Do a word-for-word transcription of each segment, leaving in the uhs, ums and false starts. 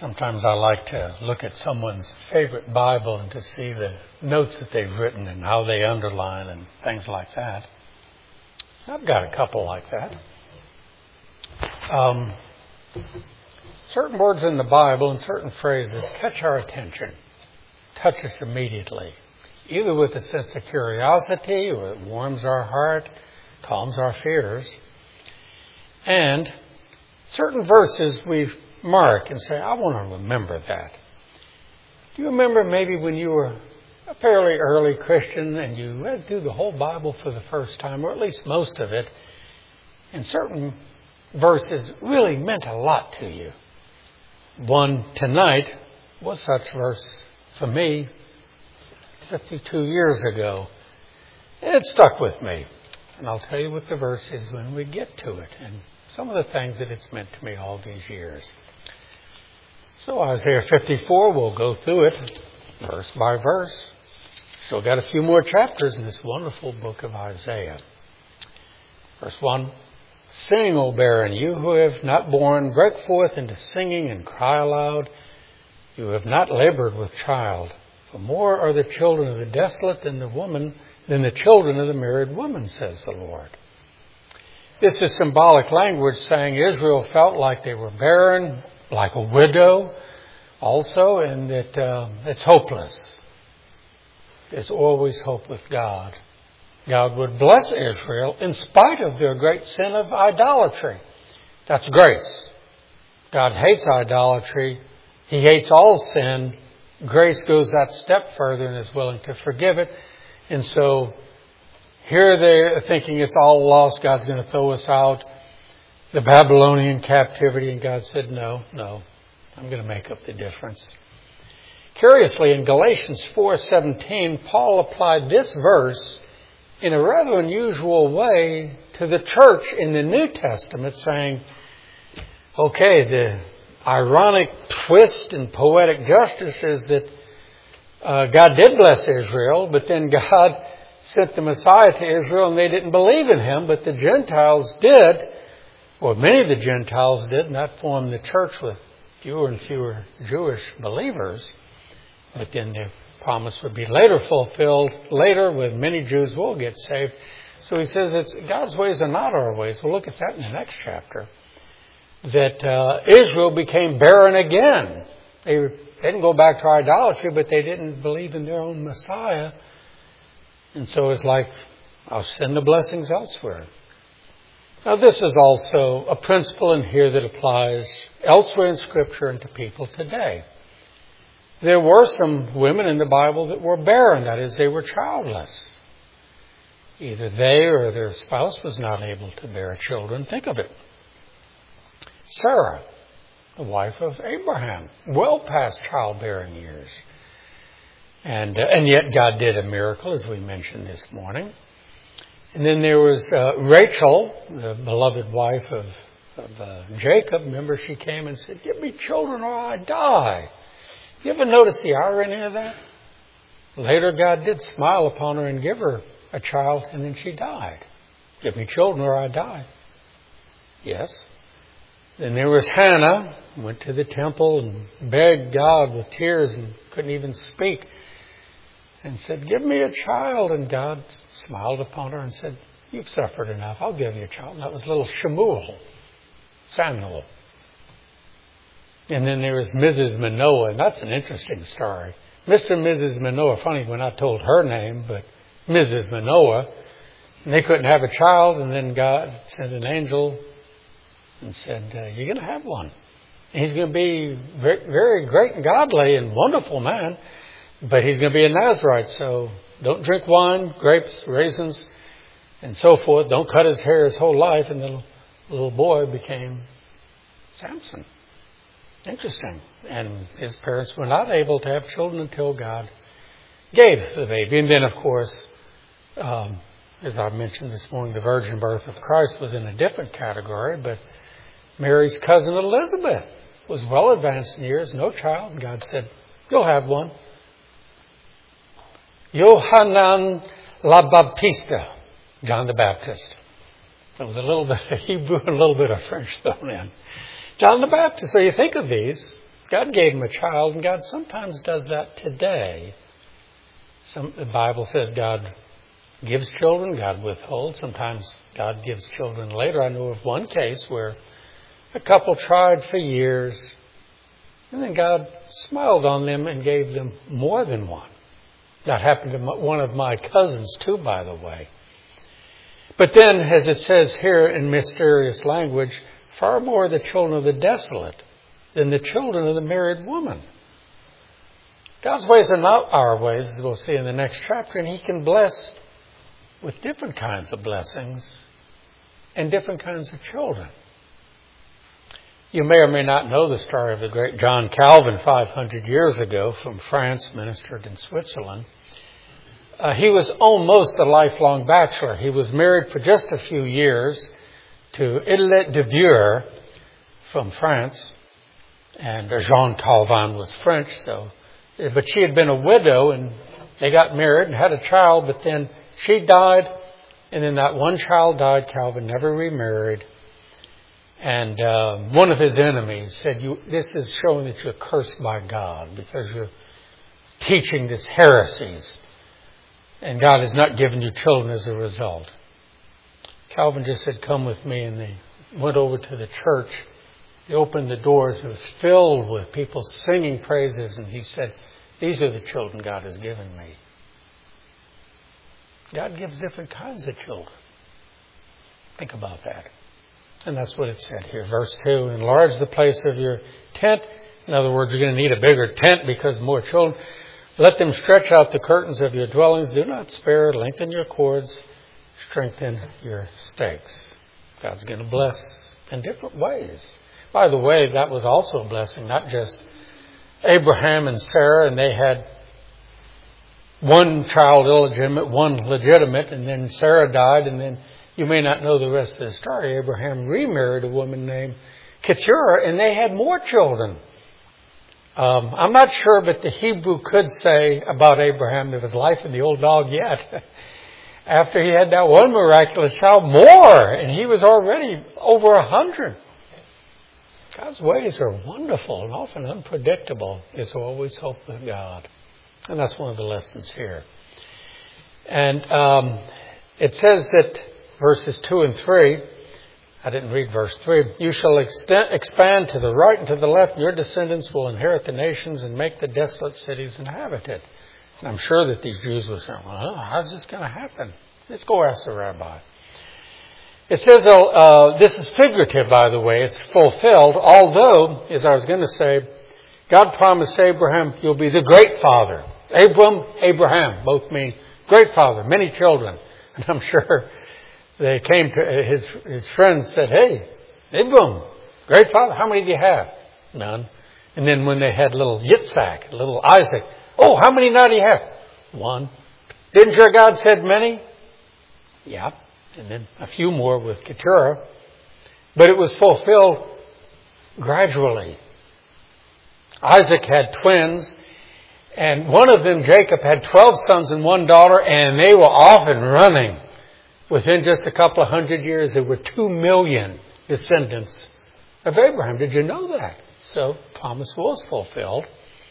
Sometimes I like to look at someone's favorite Bible and to see the notes that they've written and how they underline and things like that. I've got a couple like that. Um, certain words in the Bible and certain phrases catch our attention, touch us immediately, either with a sense of curiosity or it warms our heart, calms our fears. And certain verses we've marked and say, I want to remember that. Do you remember maybe when you were a fairly early Christian and you read through the whole Bible for the first time, or at least most of it, and certain verses really meant a lot to you? One tonight was such verse for me fifty-two years ago. It stuck with me. And I'll tell you what the verse is when we get to it and some of the things that it's meant to me all these years. So Isaiah fifty-four, we'll go through it verse by verse. Still got a few more chapters in this wonderful book of Isaiah. Verse one, Sing, O barren, you who have not borne, break forth into singing and cry aloud. You have not labored with child. For more are the children of the desolate than the woman, than the children of the married woman, says the Lord. This is symbolic language saying Israel felt like they were barren, like a widow also, and that uh, it's hopeless. There's always hope with God. God would bless Israel in spite of their great sin of idolatry. That's grace. God hates idolatry. He hates all sin. Grace goes that step further and is willing to forgive it. And so here they're thinking it's all lost. God's going to throw us out. The Babylonian captivity. And God said, no, no, I'm going to make up the difference. Curiously, in Galatians four seventeen, Paul applied this verse in a rather unusual way to the church in the New Testament, saying, okay, the ironic twist and poetic justice is that uh, God did bless Israel, but then God sent the Messiah to Israel and they didn't believe in him, but the Gentiles did, or many of the Gentiles did, and that formed the church with fewer and fewer Jewish believers. But then the promise would be later fulfilled, later with many Jews will get saved. So he says it's God's ways are not our ways. We'll look at that in the next chapter. That uh, Israel became barren again. They didn't go back to idolatry, but they didn't believe in their own Messiah. And so it's like, I'll send the blessings elsewhere. Now this is also a principle in here that applies elsewhere in Scripture and to people today. There were some women in the Bible that were barren, that is, they were childless. Either they or their spouse was not able to bear children. Think of it. Sarah, the wife of Abraham, well past childbearing years. And uh, and yet God did a miracle, as we mentioned this morning. And then there was uh, Rachel, the beloved wife of, of uh, Jacob. Remember, she came and said, give me children or I die. You ever notice the irony of that? Later, God did smile upon her and give her a child, and then she died. Give me children or I die. Yes. Then there was Hannah, went to the temple and begged God with tears and couldn't even speak. And said, give me a child. And God smiled upon her and said, you've suffered enough. I'll give you a child. And that was little Shemuel, Samuel. And then there was Missus Manoah, and that's an interesting story. Mister and Missus Manoah, funny when I told her name, but Missus Manoah, and they couldn't have a child, and then God sent an angel and said, uh, you're going to have one. And he's going to be very, very great and godly and wonderful man, but he's going to be a Nazarite, so don't drink wine, grapes, raisins, and so forth. Don't cut his hair his whole life. And the little, little boy became Samson. Interesting. And his parents were not able to have children until God gave the baby. And then, of course, um, as I mentioned this morning, the virgin birth of Christ was in a different category. But Mary's cousin Elizabeth was well advanced in years, no child. God said, you'll have one. Yohanan la Baptista, John the Baptist. There was a little bit of Hebrew and a little bit of French thrown in. John the Baptist. So you think of these, God gave him a child, and God sometimes does that today. Some, the Bible says God gives children, God withholds. Sometimes God gives children later. I know of one case where a couple tried for years, and then God smiled on them and gave them more than one. That happened to one of my cousins too, by the way. But then, as it says here in mysterious language, far more the children of the desolate than the children of the married woman. God's ways are not our ways, as we'll see in the next chapter, and He can bless with different kinds of blessings and different kinds of children. You may or may not know the story of the great John Calvin five hundred years ago from France, ministered in Switzerland. Uh, he was almost a lifelong bachelor. He was married for just a few years to Idelette de Bure from France, and Jean Calvin was French, so but she had been a widow, and they got married and had a child, but then she died, and then that one child died. Calvin never remarried. And uh, one of his enemies said, "You, this is showing that you're cursed by God because you're teaching this heresies, and God has not given you children as a result." Calvin just said, "Come with me," and they went over to the church. They opened the doors. It was filled with people singing praises, and he said, "These are the children God has given me." God gives different kinds of children. Think about that. And that's what it said here. Verse two, enlarge the place of your tent. In other words, you're going to need a bigger tent because more children. Let them stretch out the curtains of your dwellings. Do not spare. Lengthen your cords. Strengthen your stakes. God's going to bless in different ways. By the way, that was also a blessing, not just Abraham and Sarah, and they had one child illegitimate, one legitimate, and then Sarah died, and then you may not know the rest of the story. Abraham remarried a woman named Keturah, and they had more children. Um, I'm not sure, but the Hebrew could say about Abraham, there was life in the old dog yet. After he had that one miraculous child, more, and he was already over a hundred. God's ways are wonderful and often unpredictable. Is always hope with God. And that's one of the lessons here. And um, it says that verses two and three, I didn't read verse three, you shall extend, expand to the right and to the left. Your descendants will inherit the nations and make the desolate cities inhabited. And I'm sure that these Jews were saying, well, how's this going to happen? Let's go ask the rabbi. It says, uh, this is figurative, by the way. It's fulfilled. Although, as I was going to say, God promised Abraham, you'll be the great father. Abram, Abraham, both mean great father, many children. And I'm sure they came to his, his friends said, hey, Abram, great father, how many do you have? None. And then when they had little Yitzhak, little Isaac, oh, how many now do you have? One. Didn't your God said many? Yeah. And then a few more with Keturah. But it was fulfilled gradually. Isaac had twins, and one of them, Jacob, had twelve sons and one daughter, and they were off and running. Within just a couple of hundred years, there were two million descendants of Abraham. Did you know that? So, promise was fulfilled.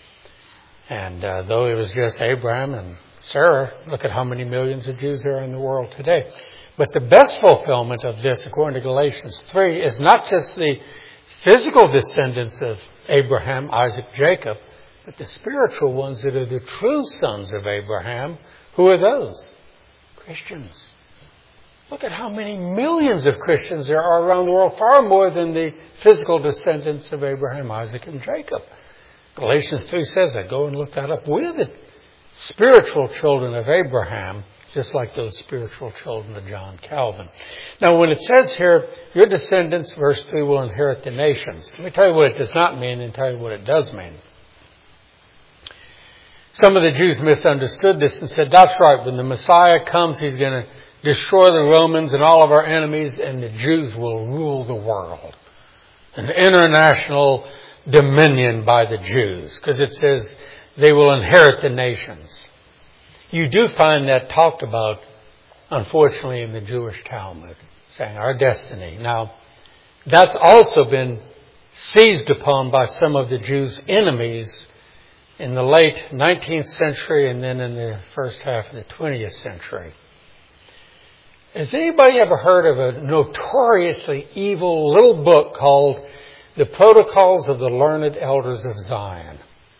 And uh, though it was just Abraham and Sarah, look at how many millions of Jews there are in the world today. But the best fulfillment of this, according to Galatians three, is not just the physical descendants of Abraham, Isaac, Jacob, but the spiritual ones that are the true sons of Abraham. Who are those? Christians. Look at how many millions of Christians there are around the world, far more than the physical descendants of Abraham, Isaac, and Jacob. Galatians three says that. Go and look that up. We're the spiritual children of Abraham, just like those spiritual children of John Calvin. Now, when it says here, your descendants, verse three, will inherit the nations. Let me tell you what it does not mean and tell you what it does mean. Some of the Jews misunderstood this and said, that's right, when the Messiah comes, he's going to destroy the Romans and all of our enemies, and the Jews will rule the world. An international dominion by the Jews, because it says they will inherit the nations. You do find that talked about, unfortunately, in the Jewish Talmud, saying our destiny. Now, that's also been seized upon by some of the Jews' enemies in the late nineteenth century and then in the first half of the twentieth century. Has anybody ever heard of a notoriously evil little book called The Protocols of the Learned Elders of Zion?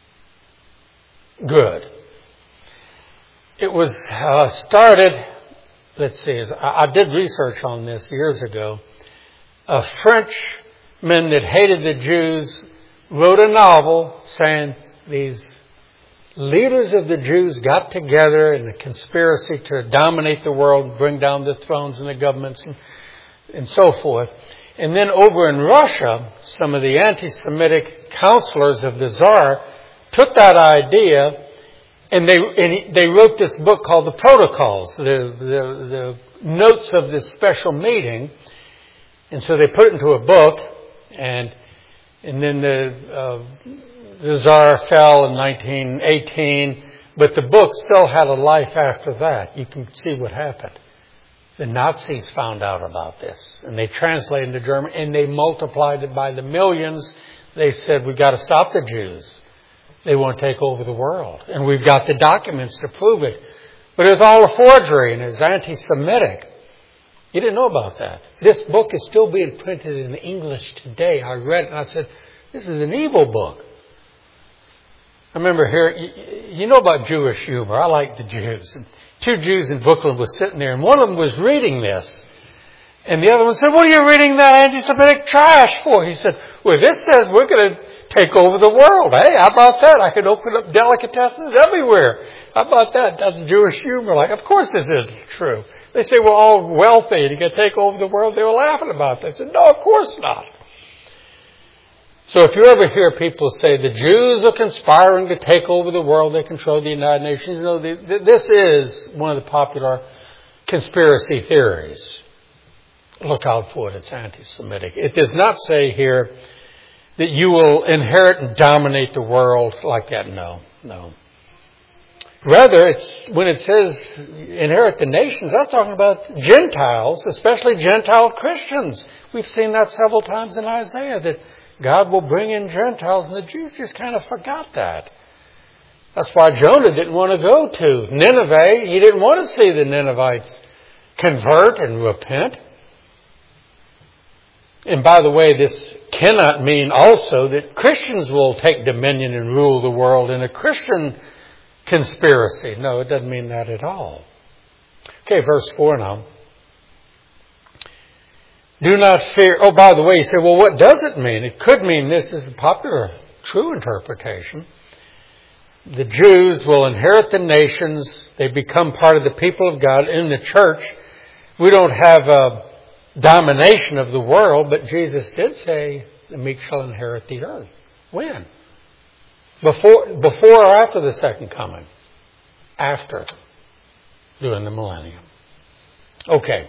Good. It was uh, started, let's see, I, I did research on this years ago. A Frenchman that hated the Jews wrote a novel saying these leaders of the Jews got together in a conspiracy to dominate the world, bring down the thrones and the governments and, and so forth. And then over in Russia, some of the anti-Semitic counselors of the Tsar took that idea and they and they wrote this book called The Protocols, the, the, the notes of this special meeting. And so they put it into a book, and and then the uh, the Tsar fell in nineteen eighteen, but the book still had a life after that. You can see what happened. The Nazis found out about this, and they translated it into German, and they multiplied it by the millions. They said, we've got to stop the Jews. They want to take over the world, and we've got the documents to prove it. But it was all a forgery, and it was anti-Semitic. You didn't know about that. This book is still being printed in English today. I read it and I said, this is an evil book. I remember hearing, you know about Jewish humor. I like the Jews. And two Jews in Brooklyn were sitting there, and one of them was reading this. And the other one said, what are you reading that anti-Semitic trash for? He said, well, this says we're going to take over the world. Hey, how about that? I could open up delicatessens everywhere. How about that? That's Jewish humor. Like, of course this isn't true. They say we're all wealthy and you can take over the world. They were laughing about that. I said, no, of course not. So if you ever hear people say the Jews are conspiring to take over the world, they control the United Nations, you know, this is one of the popular conspiracy theories. Look out for it. It's anti-Semitic. It does not say here that you will inherit and dominate the world like that. No, no. Rather, it's when it says inherit the nations, that's talking about Gentiles, especially Gentile Christians. We've seen that several times in Isaiah, that God will bring in Gentiles, and the Jews just kind of forgot that. That's why Jonah didn't want to go to Nineveh. He didn't want to see the Ninevites convert and repent. And by the way, this cannot mean also that Christians will take dominion and rule the world in a Christian conspiracy. No, it doesn't mean that at all. Okay, verse four now. Do not fear. Oh, by the way, you say, well, what does it mean? It could mean this is the popular, true interpretation. The Jews will inherit the nations. They become part of the people of God in the church. We don't have a domination of the world, but Jesus did say the meek shall inherit the earth. When? Before, before or after the second coming? After. During the millennium. Okay.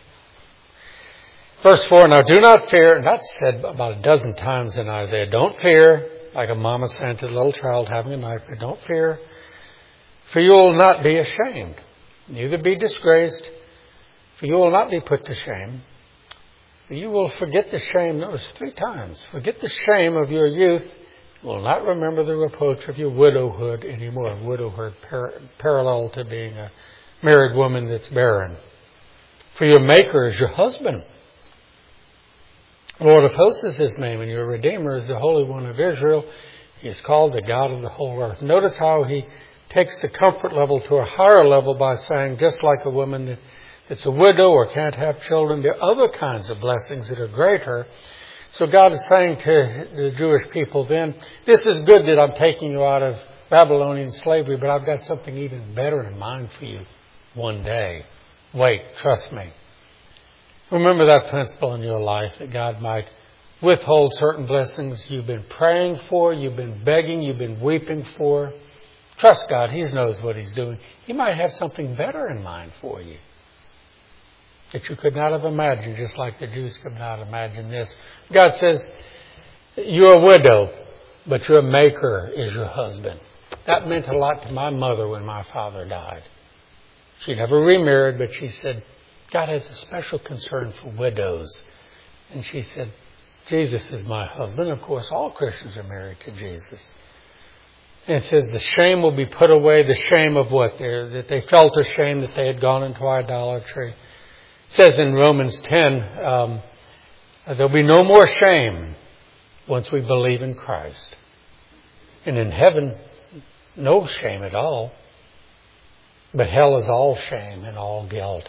Verse four, now do not fear, and that's said about a dozen times in Isaiah. Don't fear, like a mama saying to the little child having a nightmare. Don't fear, for you will not be ashamed, neither be disgraced, for you will not be put to shame. For you will forget the shame, notice three times, forget the shame of your youth, you will not remember the reproach of your widowhood anymore. Widowhood par- parallel to being a married woman that's barren. For your Maker is your husband. Lord of hosts is his name, and your Redeemer is the Holy One of Israel. He is called the God of the whole earth. Notice how he takes the comfort level to a higher level by saying, just like a woman that that's a widow or can't have children, there are other kinds of blessings that are greater. So God is saying to the Jewish people then, this is good that I'm taking you out of Babylonian slavery, but I've got something even better in mind for you one day. Wait, trust me. Remember that principle in your life, that God might withhold certain blessings you've been praying for, you've been begging, you've been weeping for. Trust God. He knows what He's doing. He might have something better in mind for you that you could not have imagined, just like the Jews could not imagine this. God says, you're a widow, but your Maker is your husband. That meant a lot to my mother when my father died. She never remarried, but she said, God has a special concern for widows. And she said, Jesus is my husband. Of course, all Christians are married to Jesus. And it says the shame will be put away. The shame of what? They're, that they felt ashamed that they had gone into idolatry. It says in Romans ten, um, there'll be no more shame once we believe in Christ. And in heaven, no shame at all. But hell is all shame and all guilt.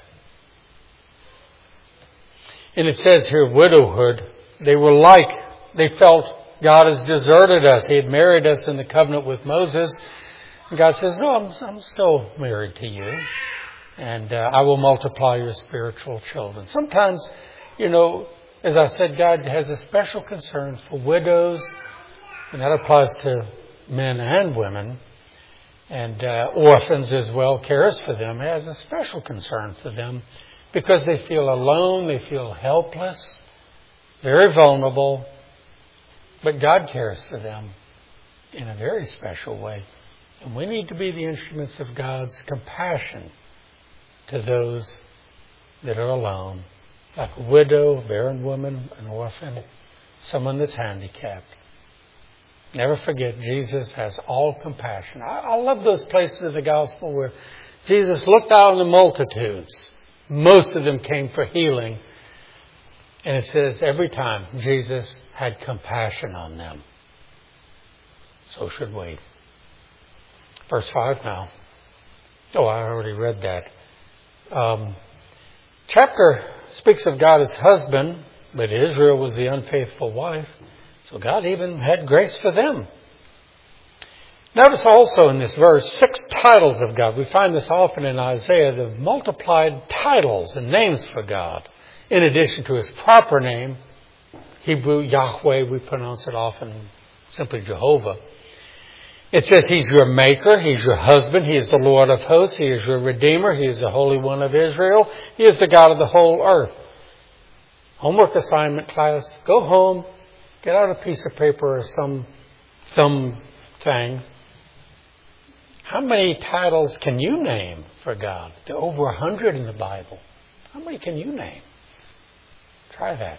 And it says here, widowhood, they were like, they felt God has deserted us. He had married us in the covenant with Moses. And God says, no, I'm, I'm still married to you. And uh, I will multiply your spiritual children. Sometimes, you know, as I said, God has a special concern for widows. And that applies to men and women. And uh, orphans as well, cares for them, has a special concern for them. Because they feel alone, they feel helpless, very vulnerable. But God cares for them in a very special way. And we need to be the instruments of God's compassion to those that are alone, like a widow, a barren woman, an orphan, someone that's handicapped. Never forget, Jesus has all compassion. I, I love those places of the gospel where Jesus looked out on the multitudes. Most of them came for healing. And it says every time Jesus had compassion on them. So should we. Verse five now. Oh, I already read that. Um, chapter speaks of God as husband, but Israel was the unfaithful wife. So God even had grace for them. Notice also in this verse, six titles of God. We find this often in Isaiah, the multiplied titles and names for God. In addition to His proper name, Hebrew Yahweh, we pronounce it often simply Jehovah. It says He's your maker, He's your husband, He is the Lord of hosts, He is your Redeemer, He is the Holy One of Israel, He is the God of the whole earth. Homework assignment class, go home, get out a piece of paper or some thumb thing. How many titles can you name for God? There are over a hundred in the Bible. How many can you name? Try that.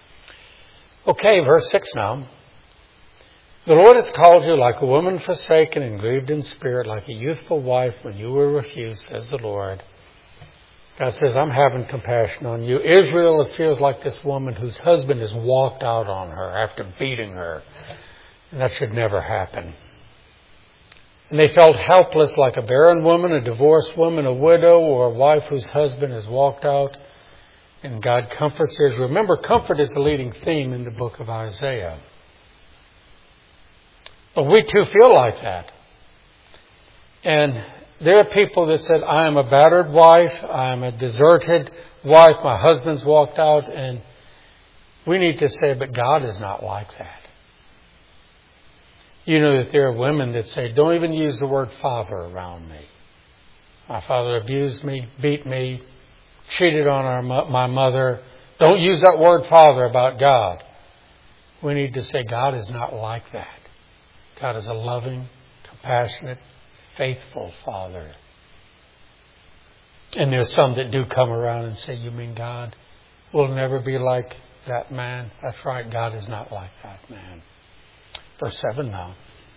Okay, verse six now. The Lord has called you like a woman forsaken and grieved in spirit, like a youthful wife when you were refused, says the Lord. God says, I'm having compassion on you. Israel, it feels like this woman whose husband has walked out on her after beating her. And that should never happen. And they felt helpless like a barren woman, a divorced woman, a widow, or a wife whose husband has walked out. And God comforts Israel. Remember, comfort is the leading theme in the book of Isaiah. But we too feel like that. And there are people that said, I am a battered wife, I am a deserted wife, my husband's walked out. And we need to say, but God is not like that. You know that there are women that say, don't even use the word father around me. My father abused me, beat me, cheated on our, my mother. Don't use that word father about God. We need to say God is not like that. God is a loving, compassionate, faithful Father. And there's some that do come around and say, you mean God will never be like that man? That's right, God is not like that man. Verse seven now.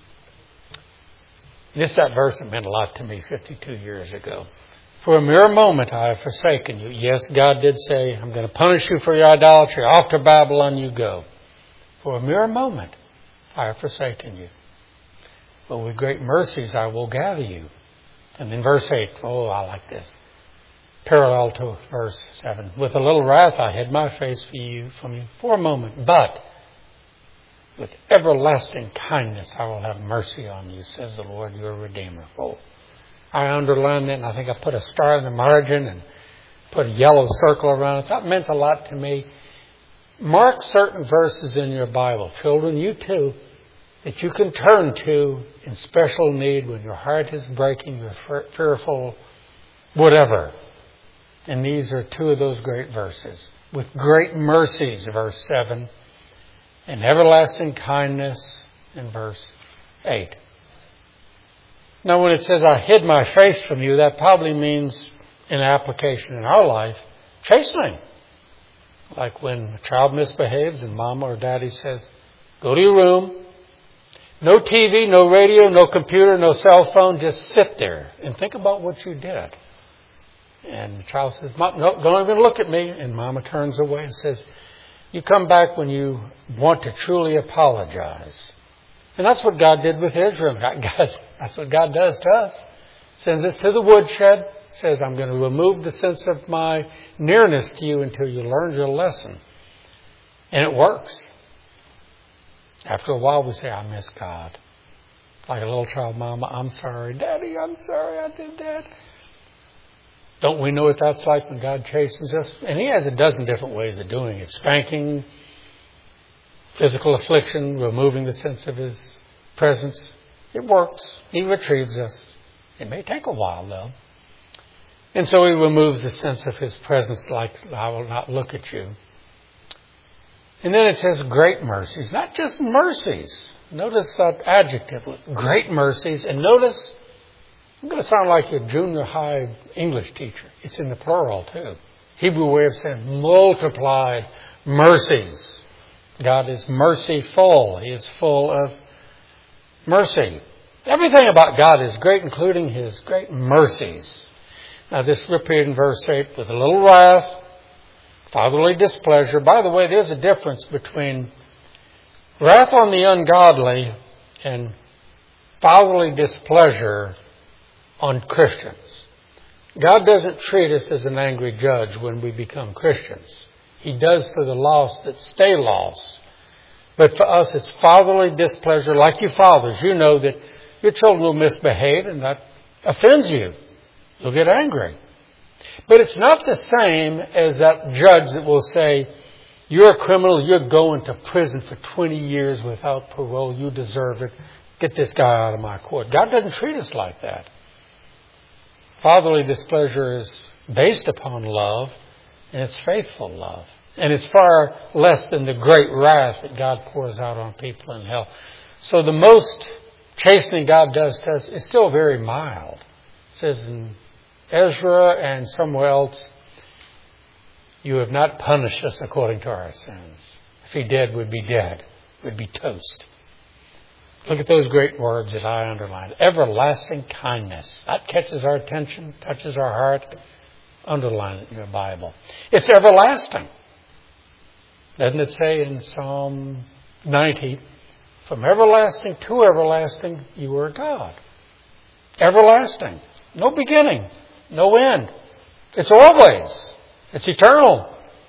This, that verse meant a lot to me fifty-two years ago. For a mere moment I have forsaken you. Yes, God did say, I'm going to punish you for your idolatry. Off to Babylon you go. For a mere moment I have forsaken you. But with great mercies I will gather you. And then verse eight. Oh, I like this. Parallel to verse seven. With a little wrath I hid my face for you, from you for a moment. But with everlasting kindness I will have mercy on you, says the Lord your Redeemer. Oh, I underlined it, and I think I put a star in the margin and put a yellow circle around it. That meant a lot to me. Mark certain verses in your Bible, children, you too, that you can turn to in special need when your heart is breaking, you're fearful, whatever. And these are two of those great verses. With great mercies, verse seven, and everlasting kindness in verse eight. Now when it says, I hid my face from you, that probably means, in application in our life, chastening. Like when a child misbehaves and mama or daddy says, go to your room. No T V, no radio, no computer, no cell phone. Just sit there and think about what you did. And the child says, Mom, no, don't even look at me. And mama turns away and says, you come back when you want to truly apologize. And that's what God did with Israel. God, that's what God does to us. Sends us to the woodshed. Says, I'm going to remove the sense of my nearness to you until you learn your lesson. And it works. After a while we say, I miss God. Like a little child, Mama, I'm sorry. Daddy, I'm sorry I did that. Don't we know what that's like when God chastens us? And He has a dozen different ways of doing it. Spanking, physical affliction, removing the sense of His presence. It works. He retrieves us. It may take a while, though. And so He removes the sense of His presence, like, I will not look at you. And then it says great mercies. Not just mercies. Notice that adjective, great mercies. And notice, I'm going to sound like a junior high English teacher. It's in the plural, too. Hebrew way of saying multiplied mercies. God is merciful. He is full of mercy. Everything about God is great, including His great mercies. Now, this repeated in verse eight, with a little wrath, fatherly displeasure. By the way, there's a difference between wrath on the ungodly and fatherly displeasure on Christians. God doesn't treat us as an angry judge when we become Christians. He does for the lost that stay lost. But for us, it's fatherly displeasure. Like you fathers, you know that your children will misbehave and that offends you. You'll get angry. But it's not the same as that judge that will say, you're a criminal, you're going to prison for twenty years without parole, you deserve it. Get this guy out of my court. God doesn't treat us like that. Fatherly displeasure is based upon love, and it's faithful love. And it's far less than the great wrath that God pours out on people in hell. So the most chastening God does to us is still very mild. It says in Ezra and somewhere else, you have not punished us according to our sins. If He did, we'd be dead. We'd be toast. Look at those great words that I underlined. Everlasting kindness. That catches our attention, touches our heart. Underline it in your Bible. It's everlasting. Doesn't it say in Psalm ninety, from everlasting to everlasting, you are God. Everlasting. No beginning. No end. It's always. It's eternal.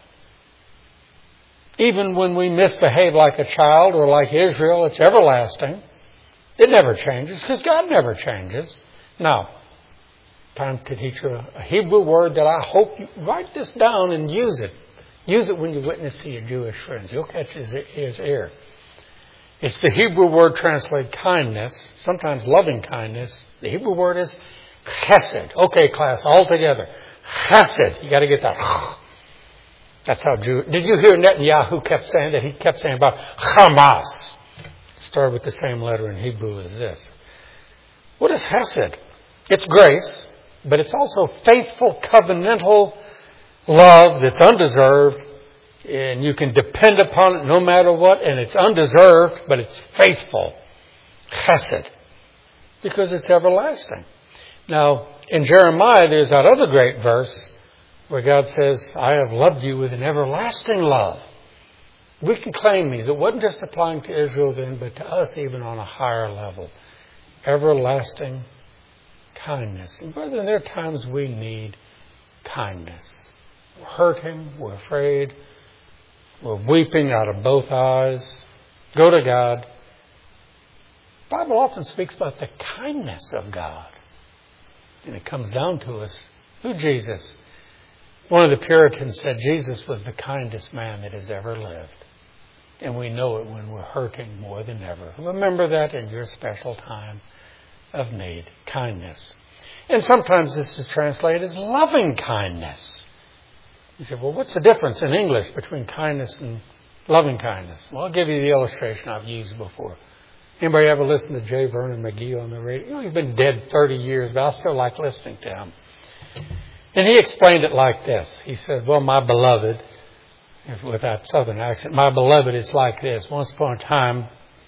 Even when we misbehave like a child or like Israel, it's everlasting. It never changes because God never changes. Now, time to teach you a Hebrew word that I hope you write this down and use it. Use it when you witness to your Jewish friends. You'll catch his, his ear. It's the Hebrew word translated kindness, sometimes loving kindness. The Hebrew word is chesed. Okay, class, all together. Chesed. You got to get that. That's how Jew. Did you hear Netanyahu kept saying that? He kept saying about Hamas. It started with the same letter in Hebrew as this. What is chesed? It's grace, but it's also faithful, covenantal love that's undeserved, and you can depend upon it no matter what, and it's undeserved, but it's faithful. Chesed. Because it's everlasting. Now, in Jeremiah, there's that other great verse where God says, I have loved you with an everlasting love. We can claim these. It wasn't just applying to Israel then, but to us even on a higher level. Everlasting kindness. And brethren, there are times we need kindness. We're hurting, we're afraid, we're weeping out of both eyes. Go to God. The Bible often speaks about the kindness of God. And it comes down to us through Jesus. One of the Puritans said Jesus was the kindest man that has ever lived. And we know it when we're hurting more than ever. Remember that in your special time of need. Kindness. And sometimes this is translated as loving kindness. You say, well, what's the difference in English between kindness and loving kindness? Well, I'll give you the illustration I've used before. Anybody ever listen to J. Vernon McGee on the radio? You know, he's been dead thirty years, but I still like listening to him. And he explained it like this. He said, well, my beloved, with that southern accent. My beloved, it's like this. Once upon a time,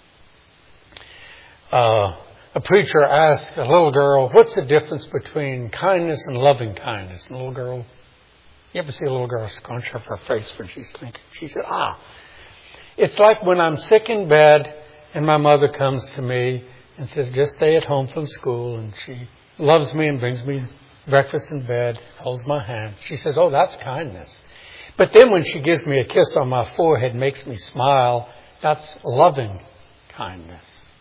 uh, a preacher asked a little girl, what's the difference between kindness and loving kindness? And the little girl, you ever see a little girl scrunch up her face when she's thinking? She said, ah, it's like when I'm sick in bed and my mother comes to me and says, just stay at home from school. And she loves me and brings me breakfast in bed, holds my hand. She says, oh, that's kindness. But then when she gives me a kiss on my forehead, makes me smile, that's loving kindness.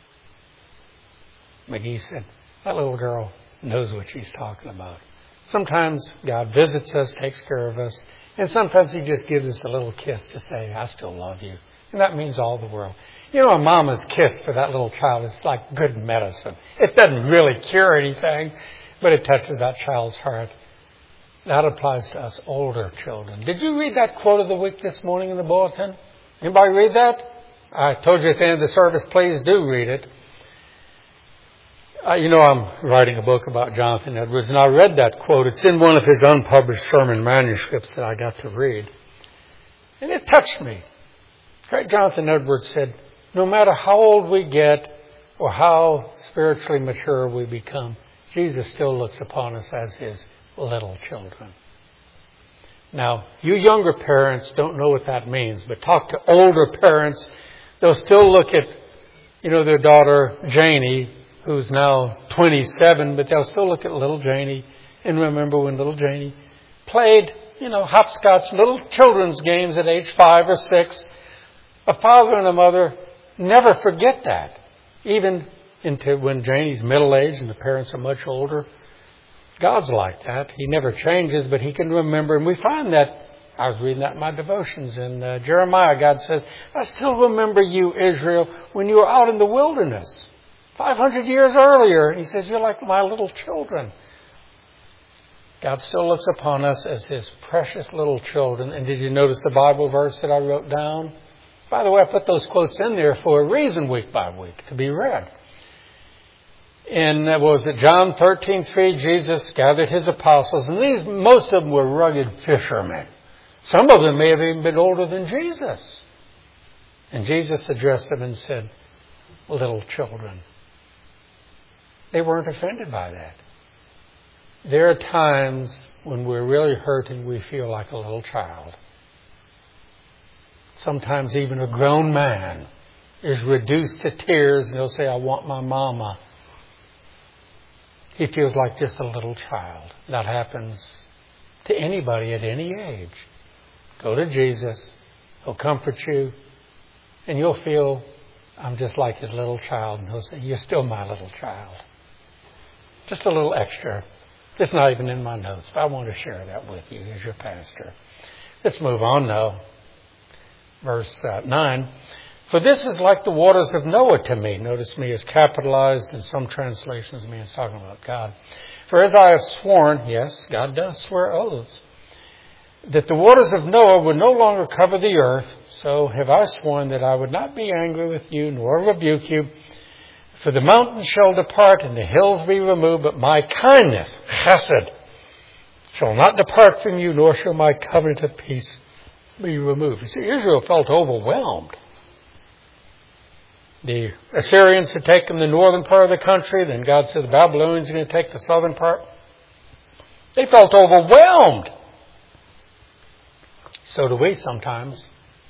McGee said, that little girl knows what she's talking about. Sometimes God visits us, takes care of us, and sometimes He just gives us a little kiss to say, I still love you. And that means all the world. You know, a mama's kiss for that little child is like good medicine. It doesn't really cure anything, but it touches that child's heart. That applies to us older children. Did you read that quote of the week this morning in the bulletin? Anybody read that? I told you at the end of the service, please do read it. Uh, you know, I'm writing a book about Jonathan Edwards, and I read that quote. It's in one of his unpublished sermon manuscripts that I got to read. And it touched me. Great Jonathan Edwards said, no matter how old we get or how spiritually mature we become, Jesus still looks upon us as His little children. Now, you younger parents don't know what that means, but talk to older parents. They'll still look at, you know, their daughter Janie, who's now twenty-seven, but they'll still look at little Janie and remember when little Janie played, you know, hopscotch, little children's games at age five or six. A father and a mother never forget that, even into when Janie's middle age and the parents are much older. God's like that. He never changes, but He can remember. And we find that, I was reading that in my devotions in uh, Jeremiah. God says, I still remember you, Israel, when you were out in the wilderness five hundred years earlier. He says, you're like my little children. God still looks upon us as His precious little children. And did you notice the Bible verse that I wrote down? By the way, I put those quotes in there for a reason week by week to be read. In, what was it, John thirteen three, Jesus gathered His apostles, and these, most of them were rugged fishermen. Some of them may have even been older than Jesus. And Jesus addressed them and said, little children. They weren't offended by that. There are times when we're really hurting, we feel like a little child. Sometimes even a grown man is reduced to tears and he'll say, I want my mama. He feels like just a little child. That happens to anybody at any age. Go to Jesus. He'll comfort you. And you'll feel, I'm just like His little child. And He'll say, you're still my little child. Just a little extra. It's not even in my notes, but I want to share that with you as your pastor. Let's move on now. Verse uh, nine. For this is like the waters of Noah to me. Notice me is capitalized. In some translations, me is talking about God. For as I have sworn, yes, God does swear oaths, that the waters of Noah would no longer cover the earth, so have I sworn that I would not be angry with you, nor rebuke you. For the mountains shall depart and the hills be removed, but my kindness, chesed, shall not depart from you, nor shall my covenant of peace be removed. You see, Israel felt overwhelmed. The Assyrians had taken the northern part of the country. Then God said the Babylonians are going to take the southern part. They felt overwhelmed. So do we sometimes.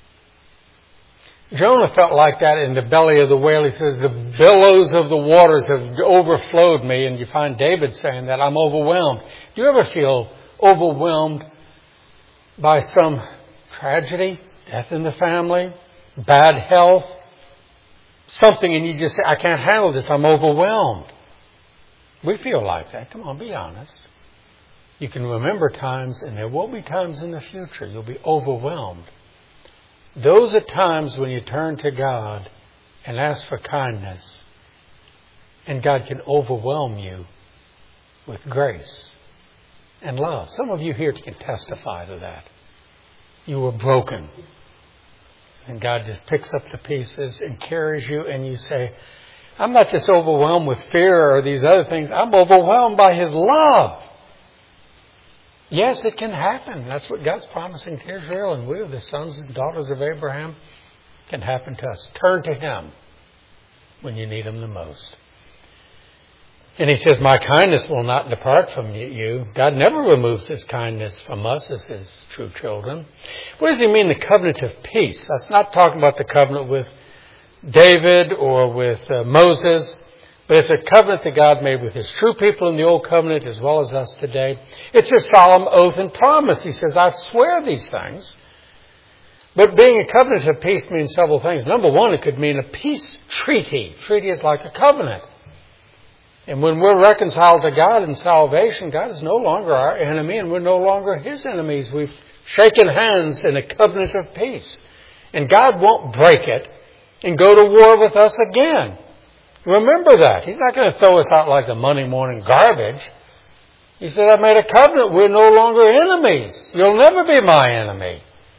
Jonah felt like that in the belly of the whale. He says, the billows of the waters have overflowed me. And you find David saying that, I'm overwhelmed. Do you ever feel overwhelmed by some tragedy, death in the family, bad health, something, and you just say, I can't handle this, I'm overwhelmed? We feel like that. Come on, be honest. You can remember times, and there will be times in the future, you'll be overwhelmed. Those are times when you turn to God and ask for kindness, and God can overwhelm you with grace and love. Some of you here can testify to that. You were broken, and God just picks up the pieces and carries you, and you say, I'm not just overwhelmed with fear or these other things. I'm overwhelmed by His love. Yes, it can happen. That's what God's promising to Israel, and we are the sons and daughters of Abraham. It can happen to us. Turn to Him when you need Him the most. And He says, my kindness will not depart from you. God never removes His kindness from us as His true children. What does He mean, the covenant of peace? That's not talking about the covenant with David or with uh, Moses, but it's a covenant that God made with His true people in the Old Covenant as well as us today. It's a solemn oath and promise. He says, I swear these things. But being a covenant of peace means several things. Number one, it could mean a peace treaty. Treaty is like a covenant. And when we're reconciled to God in salvation, God is no longer our enemy and we're no longer His enemies. We've shaken hands in a covenant of peace. And God won't break it and go to war with us again. Remember that. He's not going to throw us out like the Monday morning garbage. He said, I made a covenant. We're no longer enemies. You'll never be my enemy.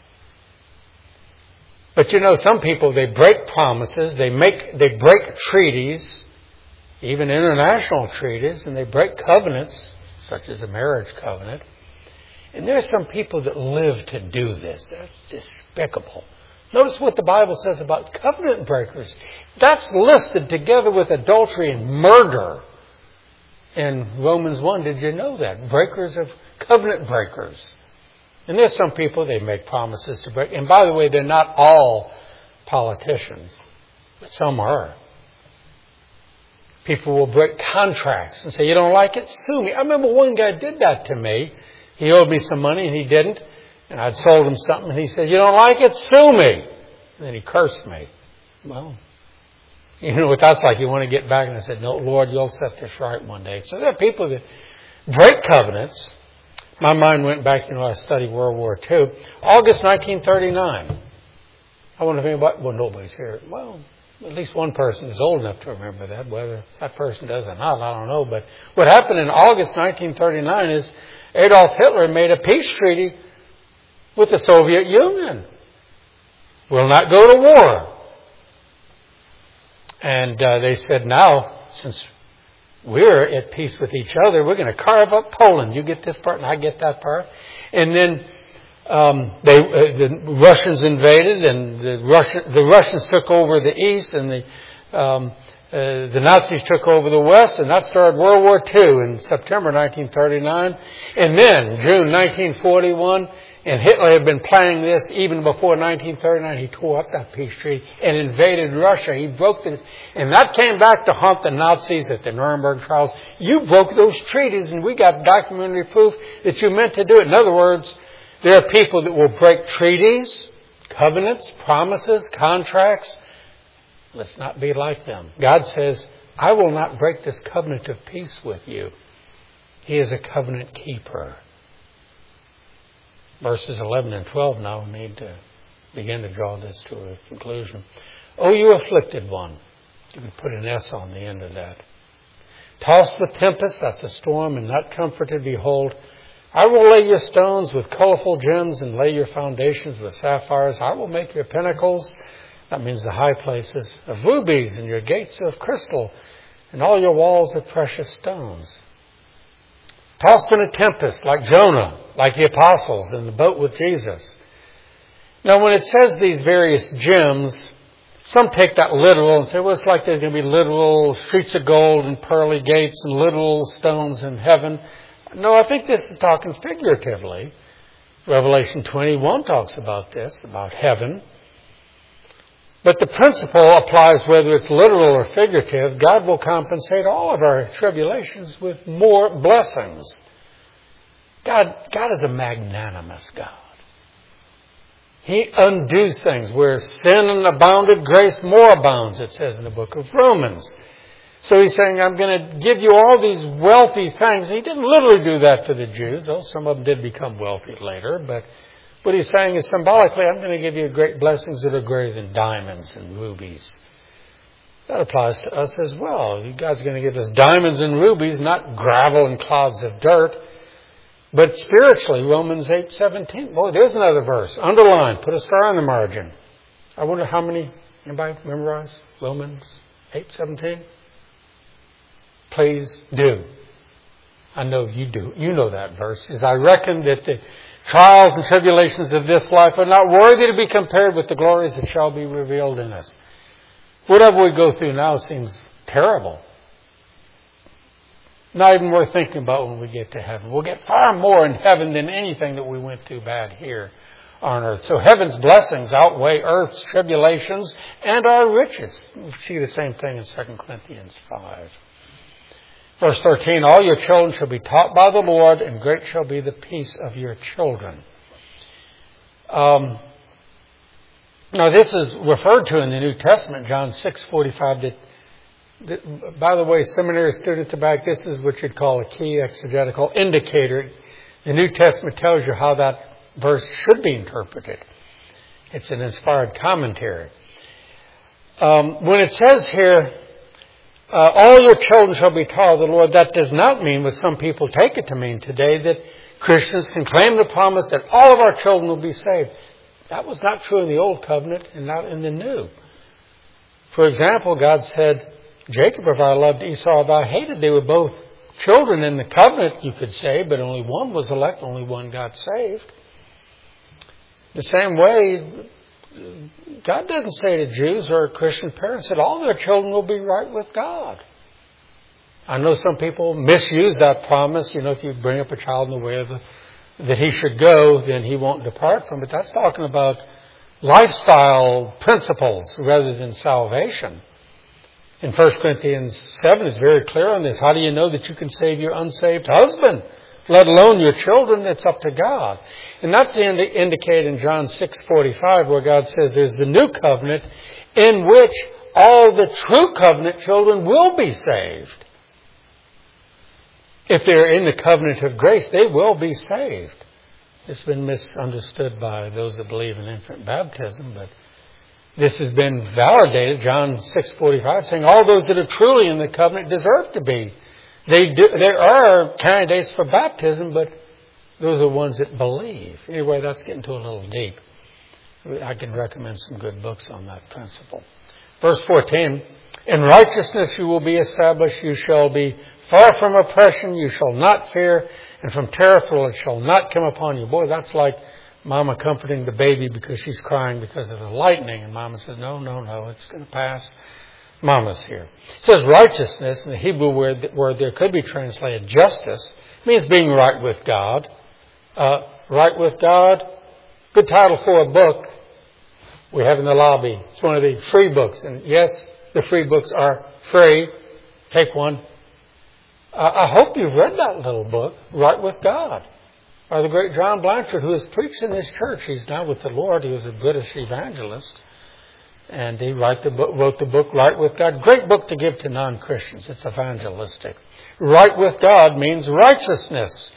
But you know, some people, they break promises. They make, they break treaties, even international treaties, and they break covenants, such as a marriage covenant. And there are some people that live to do this. That's despicable. Notice what the Bible says about covenant breakers. That's listed together with adultery and murder in Romans one. Did you know that? Breakers of covenant breakers. And there's some people, they make promises to break. And by the way, they're not all politicians, but some are. People will break contracts and say, you don't like it? Sue me. I remember one guy did that to me. He owed me some money and he didn't. And I'd sold him something and he said, you don't like it? Sue me. And then he cursed me. Well, you know what that's like. You want to get back. And I said, no, Lord, you'll set this right one day. So there are people that break covenants. My mind went back, you know, I studied World War Two. August nineteen thirty-nine. I wonder if anybody, well, nobody's here. Well, at least one person is old enough to remember that. Whether that person does or not, I don't know. But what happened in August nineteen thirty-nine is Adolf Hitler made a peace treaty with the Soviet Union. We'll not go to war. And uh, they said, now, since we're at peace with each other, we're going to carve up Poland. You get this part and I get that part. And then um, they, uh, the Russians invaded and the, Russian, the Russians took over the east and the, um, uh, the Nazis took over the west, and that started World War Two in September nineteen thirty-nine. And then June nineteen forty-one, and Hitler had been planning this even before nineteen thirty-nine. He tore up that peace treaty and invaded Russia. He broke the, and that came back to haunt the Nazis at the Nuremberg trials. You broke those treaties, and we got documentary proof that you meant to do it. In other words, there are people that will break treaties, covenants, promises, contracts. Let's not be like them. God says, I will not break this covenant of peace with you. He is a covenant keeper. Verses eleven and twelve now need to begin to draw this to a conclusion. Oh, you afflicted one. You can put an S on the end of that. Tossed with tempest, that's a storm, and not comforted, behold, I will lay your stones with colorful gems and lay your foundations with sapphires. I will make your pinnacles, that means the high places, of rubies, and your gates of crystal, and all your walls of precious stones. Tossed in a tempest, like Jonah, like the apostles in the boat with Jesus. Now, when it says these various gems, some take that literal and say, well, it's like there's going to be literal streets of gold and pearly gates and literal stones in heaven. No, I think this is talking figuratively. Revelation twenty-one talks about this, about heaven. But the principle applies whether it's literal or figurative. God will compensate all of our tribulations with more blessings. God, God is a magnanimous God. He undoes things. Where sin abounded, grace more abounds, it says in the book of Romans. So he's saying, I'm going to give you all these wealthy things. He didn't literally do that to the Jews, though some of them did become wealthy later. But what he's saying is symbolically, I'm going to give you great blessings that are greater than diamonds and rubies. That applies to us as well. God's going to give us diamonds and rubies, not gravel and clouds of dirt. But spiritually, Romans eight seventeen. Boy, there's another verse. Underline. Put a star on the margin. I wonder how many, anybody memorize Romans eight seventeen? Please do. I know you do. You know that verse. Is I reckon that the trials and tribulations of this life are not worthy to be compared with the glories that shall be revealed in us. Whatever we go through now seems terrible. Not even worth thinking about when we get to heaven. We'll get far more in heaven than anything that we went through bad here on earth. So heaven's blessings outweigh earth's tribulations and our riches. We see the same thing in Second Corinthians five. Verse thirteen, all your children shall be taught by the Lord, and great shall be the peace of your children. Um, now this is referred to in the New Testament, John six forty-five. That, that, by the way, seminary student to back, this is what you'd call a key exegetical indicator. The New Testament tells you how that verse should be interpreted. It's an inspired commentary. Um, when it says here, Uh, all your children shall be taught of the Lord, that does not mean what some people take it to mean today, that Christians can claim the promise that all of our children will be saved. That was not true in the Old Covenant and not in the New. For example, God said, Jacob, if I loved Esau, if I hated, they were both children in the covenant, you could say, but only one was elect, only one got saved. The same way, God doesn't say to Jews or Christian parents that all their children will be right with God. I know some people misuse that promise. You know, if you bring up a child in the way of the, that he should go, then he won't depart from it. That's talking about lifestyle principles rather than salvation. In First Corinthians seven, it's very clear on this. How do you know that you can save your unsaved husband? Let alone your children, it's up to God. And that's indi- indicated in John six forty-five, where God says there's the new covenant in which all the true covenant children will be saved. If they're in the covenant of grace, they will be saved. It's been misunderstood by those that believe in infant baptism, but this has been validated, John six forty-five, saying all those that are truly in the covenant deserve to be. They do, there are candidates for baptism, but those are ones that believe. Anyway, that's getting too a little deep. I can recommend some good books on that principle. Verse fourteen, in righteousness you will be established, you shall be far from oppression, you shall not fear, and from terror it shall not come upon you. Boy, that's like Mama comforting the baby because she's crying because of the lightning. And Mama says, no, no, no, it's going to pass. Mama's here. It says righteousness, in the Hebrew word, word there could be translated justice. It means being right with God. Uh, right with God. Good title for a book we have in the lobby. It's one of the free books. And yes, the free books are free. Take one. Uh, I hope you've read that little book, Right with God, by the great John Blanchard, who has preached in this church. He's now with the Lord. He was a British evangelist. And he wrote the book, wrote the book, Right with God. Great book to give to non-Christians. It's evangelistic. Right with God means righteousness.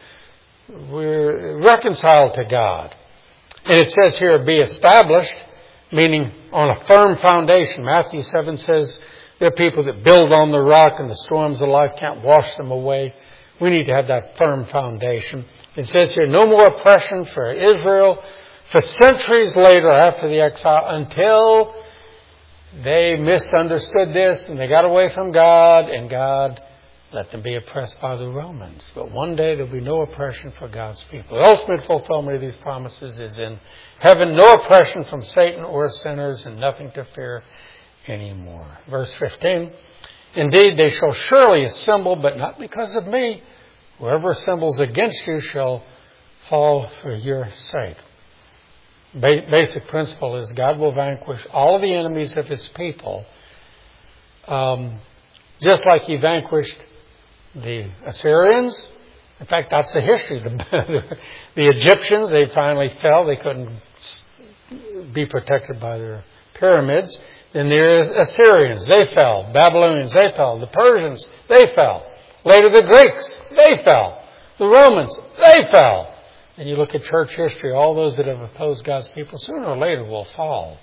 We're reconciled to God. And it says here, be established, meaning on a firm foundation. Matthew seven says, there are people that build on the rock and the storms of life can't wash them away. We need to have that firm foundation. It says here, no more oppression for Israel for centuries later after the exile until they misunderstood this and they got away from God and God let them be oppressed by the Romans. But one day there'll be no oppression for God's people. The ultimate fulfillment of these promises is in heaven. No oppression from Satan or sinners and nothing to fear anymore. Verse fifteen. Indeed, they shall surely assemble, but not because of me. Whoever assembles against you shall fall for your sake. Ba- basic principle is God will vanquish all of the enemies of His people, um, just like He vanquished the Assyrians. In fact, that's the history. The, the Egyptians, they finally fell. They couldn't be protected by their pyramids. Then the Assyrians, they fell. Babylonians, they fell. The Persians, they fell. Later the Greeks, they fell. The Romans, they fell. And you look at church history, all those that have opposed God's people, sooner or later will fall.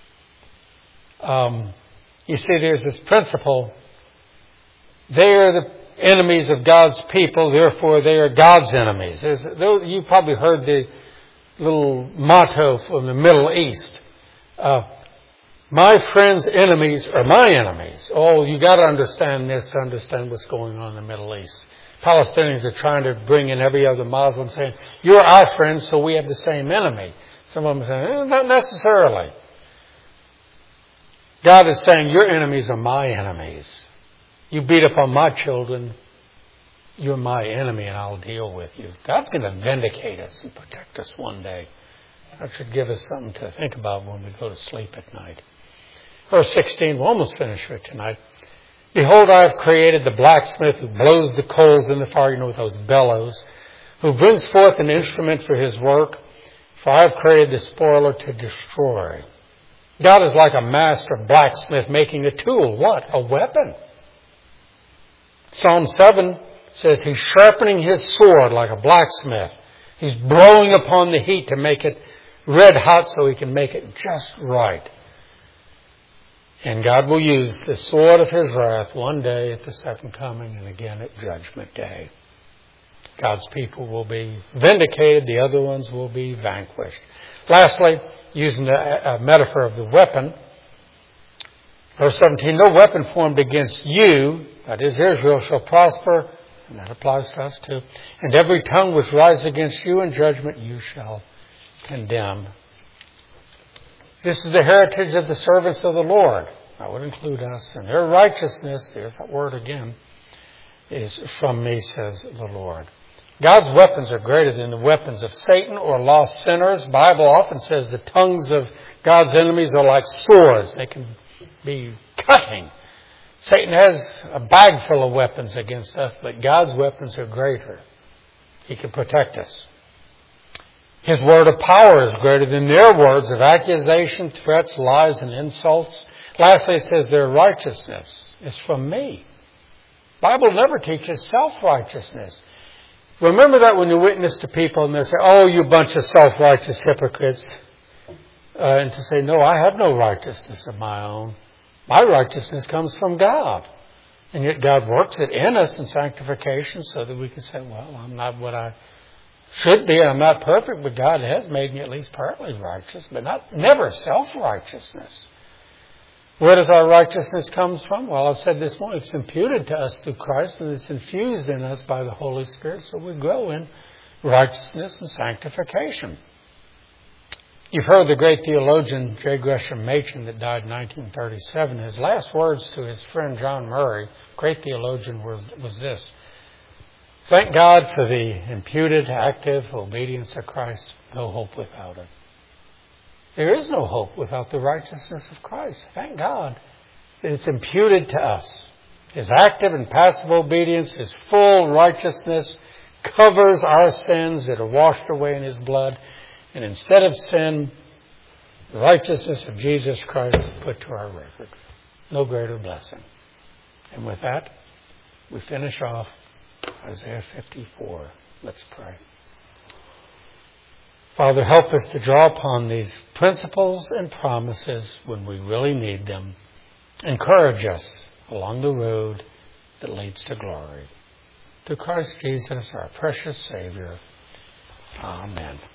Um, you see, there's this principle. They are the enemies of God's people, therefore they are God's enemies. There's, you probably heard the little motto from the Middle East. Uh, my friends' enemies are my enemies. Oh, you got to understand this to understand what's going on in the Middle East. Palestinians are trying to bring in every other Muslim saying, you're our friends, so we have the same enemy. Some of them are saying, eh, not necessarily. God is saying, your enemies are my enemies. You beat up on my children, you're my enemy and I'll deal with you. God's going to vindicate us and protect us one day. That should give us something to think about when we go to sleep at night. Verse sixteen, we'll almost finish it tonight. Behold, I have created the blacksmith who blows the coals in the fire, you know, with those bellows, who brings forth an instrument for his work, for I have created the spoiler to destroy. God is like a master blacksmith making a tool. What? A weapon. Psalm seven says he's sharpening his sword like a blacksmith. He's blowing upon the heat to make it red hot so he can make it just right. And God will use the sword of his wrath one day at the second coming and again at judgment day. God's people will be vindicated. The other ones will be vanquished. Lastly, using a metaphor of the weapon, verse seventeen, no weapon formed against you, that is Israel, shall prosper. And that applies to us too. And every tongue which rises against you in judgment you shall condemn. This is the heritage of the servants of the Lord. That would include us. And their righteousness, there's that word again, is from me, says the Lord. God's weapons are greater than the weapons of Satan or lost sinners. The Bible often says the tongues of God's enemies are like swords. They can be cutting. Satan has a bag full of weapons against us, but God's weapons are greater. He can protect us. His word of power is greater than their words of accusation, threats, lies, and insults. Lastly, it says their righteousness is from me. The Bible never teaches self-righteousness. Remember that when you witness to people and they say, oh, you bunch of self-righteous hypocrites. Uh, and to say, no, I have no righteousness of my own. My righteousness comes from God. And yet God works it in us in sanctification so that we can say, well, I'm not what I should be. I'm not perfect, but God has made me at least partly righteous, but not never self-righteousness. Where does our righteousness come from? Well, I said this morning, it's imputed to us through Christ and it's infused in us by the Holy Spirit, so we grow in righteousness and sanctification. You've heard the great theologian J. Gresham Machen that died in nineteen thirty-seven. His last words to his friend John Murray, great theologian, was, was this: thank God for the imputed, active obedience of Christ. No hope without it. There is no hope without the righteousness of Christ. Thank God that it's imputed to us. His active and passive obedience, His full righteousness covers our sins that are washed away in His blood. And instead of sin, the righteousness of Jesus Christ is put to our record. No greater blessing. And with that, we finish off Isaiah fifty-four. Let's pray. Father, help us to draw upon these principles and promises when we really need them. Encourage us along the road that leads to glory. Through Christ Jesus, our precious Savior. Amen.